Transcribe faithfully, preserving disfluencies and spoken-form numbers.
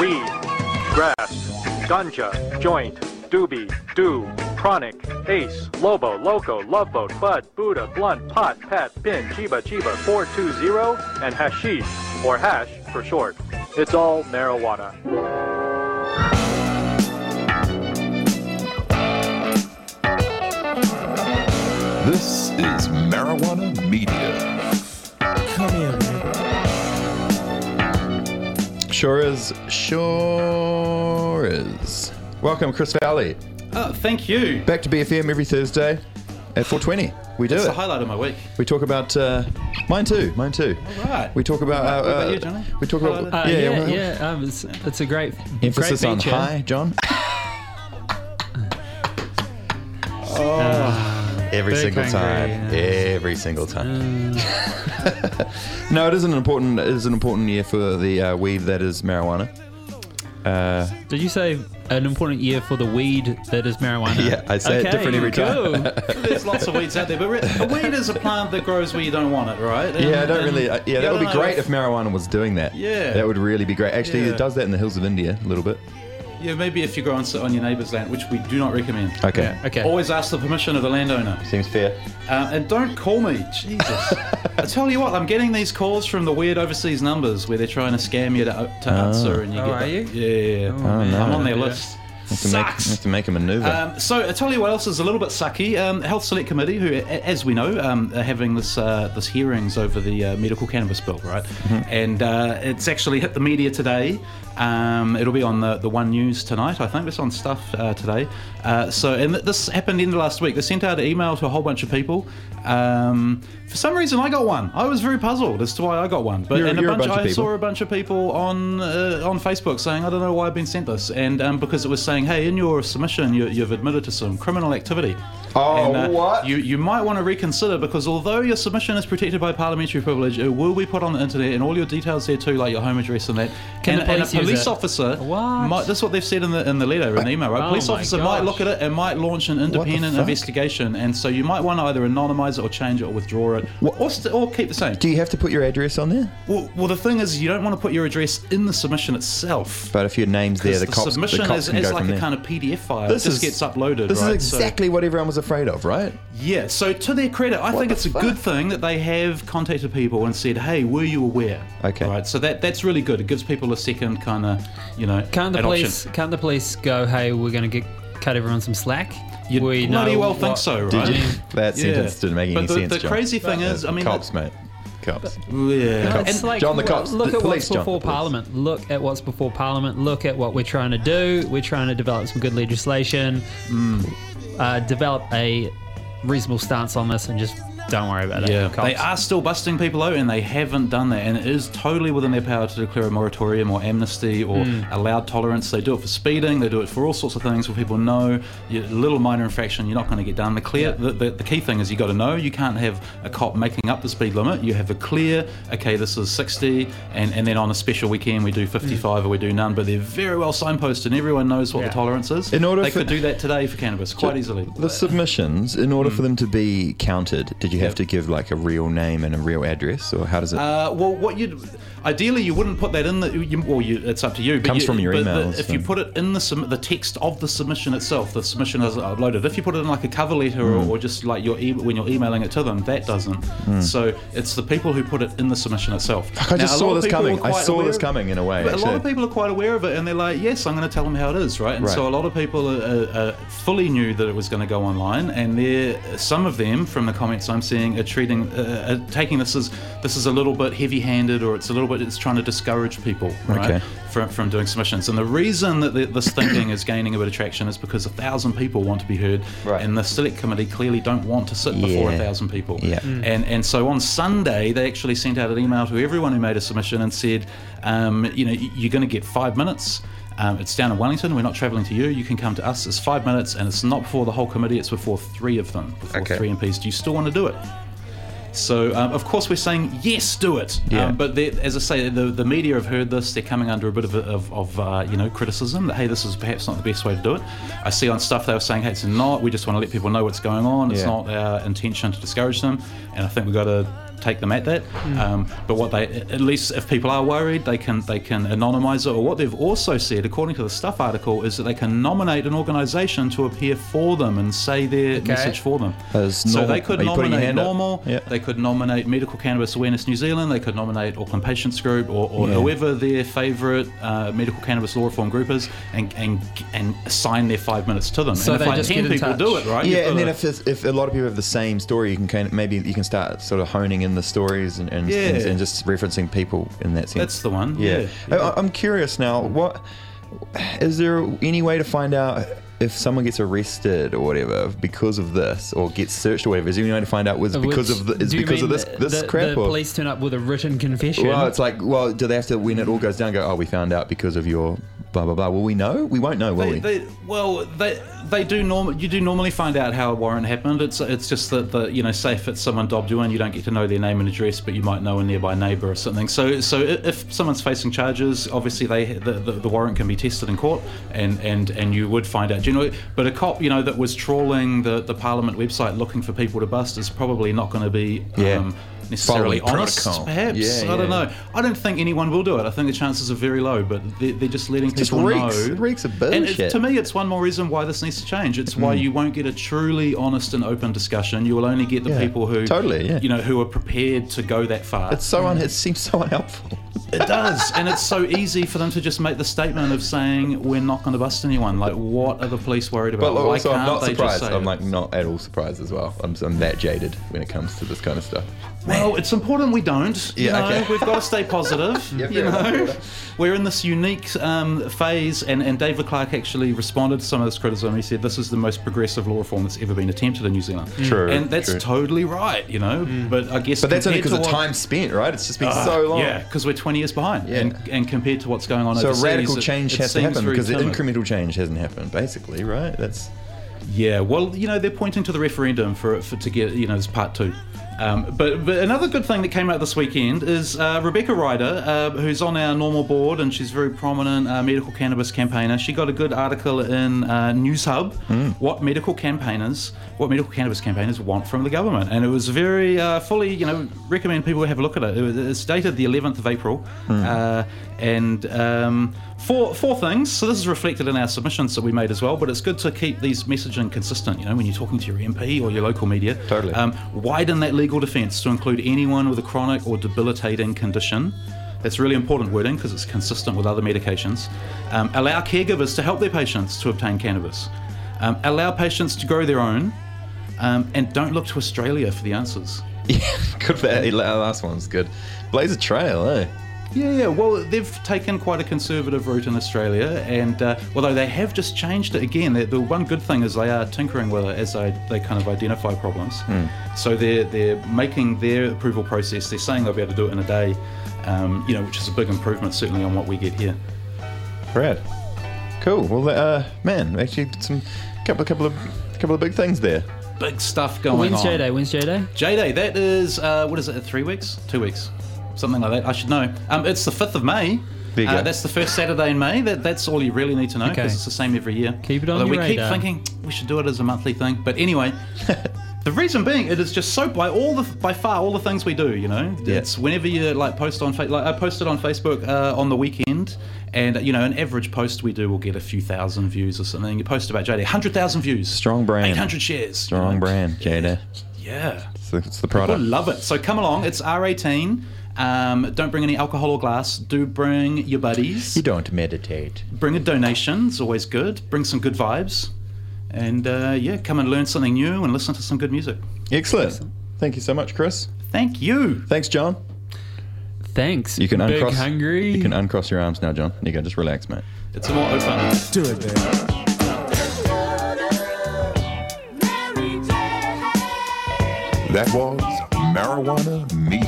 weed, grass, ganja, joint, doobie, do, chronic, ace, lobo, loco, love boat, bud, buddha, blunt, pot, pat, bin, chiba, chiba, four two zero, and hashish, or hash for short. It's all marijuana. This is Marijuana Media. Come here, man. Sure is. Sure is. Welcome, Chris Valley. Oh, thank you. Back to B F M every Thursday at four twenty. We do It's it. the highlight of my week. We talk about uh, mine too. Mine too. All right. We talk about. Uh, What about uh, you, Johnny? We talk about. Uh, yeah, yeah, well, yeah. Um, it's, it's a great Emphasis great on feature. high, John. Every Big single hungry, time. yeah. Every single time. No, it is an important. It is an important year for the uh, weed that is marijuana. Uh, Did you say an important year for the weed that is marijuana? Yeah, I say it okay, different every time. cool. There's lots of weeds out there, but re- a weed is a plant that grows where you don't want it, right? And- yeah, I don't and- really. Uh, yeah, that would be I don't know great if marijuana was doing that. Yeah. that would really be great. Actually, Yeah. it does that in the hills of India a little bit. Yeah, maybe if you grow on, on your neighbour's land, which we do not recommend. Okay, Yeah, okay. Always ask the permission of the landowner. seems fair. Uh, and don't call me. Jesus. I tell you what, I'm getting these calls from the weird overseas numbers where they're trying to scam you to, to answer. And you Oh, get are the- you? Yeah. Oh, no. I'm on their Yeah. list. Have to, make, Sucks. have to make a maneuver. Um, so I tell you what else is a little bit sucky. Um, Health Select Committee, who, a- as we know, um, are having this uh, this hearings over the uh, medical cannabis bill, right? Mm-hmm. And uh, it's actually hit the media today. Um, it'll be on the, the One News tonight, I think. It's on Stuff uh, today. Uh, so, and th- this happened in the last week. They sent out an email to a whole bunch of people. Um, for some reason, I got one. I was very puzzled as to why I got one. But You're- and a you're a bunch, bunch of I people. saw a bunch of people on uh, on Facebook saying, I don't know why I've been sent this, and um, because it was saying, hey, in your submission, you, you've admitted to some criminal activity. Oh, and, uh, what? You you might want to reconsider, because although your submission is protected by parliamentary privilege, it will be put on the internet, and all your details there too, like your home address and that. Can and, the and a police use police it? officer What? might. This is what they've said in the in the letter, in the email, right? Oh police my officer might gosh. look at it and might launch an independent fuck? investigation, and so you might want to either anonymise it or change it or withdraw it, What? or st- or keep the same. Do you have to put your address on there? Well, well, the thing is, you don't want to put your address in the submission itself. But if your name's there, the the cops, submission the cops is, can is go like from a there. kind of P D F file. This it just is- gets uploaded. This right? is exactly what everyone was afraid of, right? So, yeah. So to their credit, I think the it's a fuck? good thing that they have contacted people and said, "Hey, were you aware?" Okay. Right. So that that's really good. It gives people a second kind of, you know, Can't the an police? option. Can't the police go? Hey, we're going to get cut everyone some slack. You we bloody know well what- think so, Did right? you? That Yeah. sentence didn't make any But the, sense, the John. crazy thing is, I mean, cops, mate. Cops. yeah. It's And- like, John, the look- cops- Look the at police, what's John, before the police. Parliament. Look at what's before Parliament. Look at what we're trying to do. We're trying to develop some good legislation. Mm. Uh, develop a reasonable stance on this, and just don't worry about Yeah, it. Cops. they are still busting people out, and they haven't done that. And it is totally within their power to declare a moratorium or amnesty or Hmm. allowed tolerance. They do it for speeding. They do it for all sorts of things where people know you, a little minor infraction, you're not going to get done. The clear, the, the, the key thing is you got to know. You can't have a cop making up the speed limit. You have a clear, okay, this is sixty, and, and then on a special weekend we do fifty-five or we do none. But they're very well signposted, and everyone knows what Yeah. the tolerance is. In order they for- could do that today for cannabis quite easily. The submissions, in order Mm. for them to be counted, did you have to give like a real name and a real address, or how does it? Uh, well, what you ideally you wouldn't put that in the. You, well, you, it's up to you. But Comes you, from your but the- emails, if you so- put it in the sub- the text of the submission itself, the submission is uploaded. If you put it in like a cover letter Mm. or, or just like your e- when you're emailing it to them, that doesn't. So it's the people who put it in the submission itself. Fuck, I just Now, a saw lot of this people coming. are I quite saw aware this of- coming in a way. But a lot actually. of people are quite aware of it, and they're like, "Yes, I'm going to tell them how it is," right? And Right. so a lot of people are, are, are fully knew that it was going to go online, and they're some of them, from the comments I'm seeing, are treating, uh, are taking this as this is a little bit heavy-handed, or it's a little bit, it's trying to discourage people, right, Okay. from from doing submissions. And the reason that the, this thinking is gaining a bit of traction is because a thousand people want to be heard, Right. and the select committee clearly don't want to sit before a Yeah. thousand people. Yeah. And and so on Sunday they actually sent out an email to everyone who made a submission and said, um, you know, y- you're going to get five minutes. Um, it's down in Wellington. We're not travelling to you. You can come to us. It's five minutes, and it's not before the whole committee. It's before three of them, before Okay. three M Ps. Do you still want to do it? So, um, of course, we're saying yes, do it. Yeah. Um, but they- as I say, the, the media have heard this. They're coming under a bit of, a, of, of uh, you know, criticism that hey, this is perhaps not the best way to do it. I see on stuff they were saying, hey, it's not. We just want to let people know what's going on. It's Yeah. not our intention to discourage them. And I think we've got to take them at that. Mm. Um, but what they, at least if people are worried, they can they can anonymise it. Or what they've also said, according to the Stuff article, is that they can nominate an organisation to appear for them and say their Okay. message for them. As So normal- they could are you putting your nominate hand up? Normal, Yeah. they could nominate Medical Cannabis Awareness New Zealand, they could nominate Auckland Patients Group, or, or Yeah. whoever their favourite uh, medical cannabis law reform group is, and and and assign their five minutes to them. So and if they like just ten get in people touch. do it, right? Yeah, you've and got then a- if there's- if a lot of people have the same story, you can kind of, maybe you can start sort of honing in the stories and and, Yeah. and, and just referencing people in that sense. That's the one. Yeah. Yeah. I, I'm curious now. What is there any way to find out if someone gets arrested or whatever because of this, or gets searched or whatever? Is there any way to find out was because Which- of the, is do you because of mean this the, this the, crap? The or? police turn up with a written confession. Well, it's like, well, do they have to, when it all goes down, go, oh, we found out because of your blah blah blah? Will we know? We won't know, will They, we? they, well, they they do norm. You do normally find out how a warrant happened. It's it's just that the you know, say if it's someone dobbed you in, you don't get to know their name and address, but you might know a nearby neighbour or something. So so i- if someone's facing charges, obviously they the, the, the warrant can be tested in court, and, and, and you would find out. Do you know? But a cop, you know, that was trawling the, the Parliament website looking for people to bust is probably not going to be. Yeah. Um, necessarily Following honest, protocol. perhaps. Yeah, I don't yeah. know. I don't think anyone will do it. I think the chances are very low, but they're, they're just letting just people reeks. know. It reeks of And bullshit. it, to me, it's one more reason why this needs to change. It's why you won't get a truly honest and open discussion. You will only get the Yeah, people who totally, yeah. you know, who are prepared to go that far. It's so un- it seems so unhelpful. It does, and it's so easy for them to just make the statement of saying we're not going to bust anyone. Like, what are the police worried about? But Why also, can't I'm not they surprised. just say I'm it? like not at all surprised as well. I'm, I'm that jaded when it comes to this kind of stuff. Well, it's important we don't. You Yeah, know, okay. we've got to stay positive. Yeah, you fair enough, fair know, enough. we're in this unique um, phase, and, and David Clark actually responded to some of this criticism. He said this is the most progressive law reform that's ever been attempted in New Zealand. True, and that's true. totally right. You know, but I guess But that's only compared because to of what- time spent, right? It's just been Ah, so long. Yeah, because we're twenty years behind, Yeah. and and compared to what's going on So overseas, radical it- change it has to seems happen very because the timid. incremental change hasn't happened, basically, right? That's Yeah, well, you know, they're pointing to the referendum for, for to get, you know, this part two. Um, but but another good thing that came out this weekend is uh, Rebecca Ryder, uh, who's on our normal board, and she's a very prominent uh, medical cannabis campaigner. She got a good article in uh, News Hub, what medical campaigners, what medical cannabis campaigners want from the government, and it was very uh, fully, you know, recommend people have a look at it. It was, it's dated the eleventh of April, uh, and um, four four things. So this is reflected in our submissions that we made as well. But it's good to keep these messaging consistent. You know, when you're talking to your M P or your local media, Totally. Um, widen that legal defence to include anyone with a chronic or debilitating condition. That's really important wording because it's consistent with other medications. Um, allow caregivers to help their patients to obtain cannabis. Um, allow patients to grow their own. Um, and don't look to Australia for the answers. yeah, good. That last one's good. Blaze a trail, eh? Yeah, yeah. Well, they've taken quite a conservative route in Australia, and uh, although they have just changed it again, the, the one good thing is they are tinkering with it as they, they kind of identify problems. So they're they're making their approval process. They're saying they'll be able to do it in a day, um, you know, which is a big improvement certainly on what we get here. Rad. Cool. Well, uh, man, actually, some couple, couple of, couple of big things there. Big stuff going When's on. J Day? When's J Day? J Day. That is uh, what is it? Three weeks? Two weeks? Something like that. I should know. Um, it's the fifth of May. There you Uh, go. that's the first Saturday in May. That, that's all you really need to know because Okay. it's the same every year. Keep it on Although your we keep radar. thinking we should do it as a monthly thing. But anyway, the reason being, it is just so by all the by far all the things we do. You know, Yeah. it's whenever you like post on fa- like I posted on Facebook uh, on the weekend, and you know an average post we do will get a few thousand views or something. You post about J D, hundred thousand views, Strong brand. eight hundred shares, Strong you know. brand, Jada. Yeah. It's the, it's the People product. love it. So come along. It's R eighteen. Um, don't bring any alcohol or glass. Do bring your buddies. You don't meditate. Bring a donation. It's always good. Bring some good vibes. And uh, yeah, come and learn something new and listen to some good music. Excellent. Thank you so much, Chris. Thank you. Thanks, John. Thanks. You can Big uncross. hungry. You can uncross your arms now, John. You can just relax, mate. It's more open. Do it, baby. That was Marijuana Media.